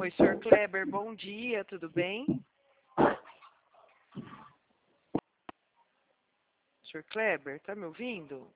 Oi, Sr. Kleber, bom dia, tudo bem? Sr. Kleber, tá me ouvindo?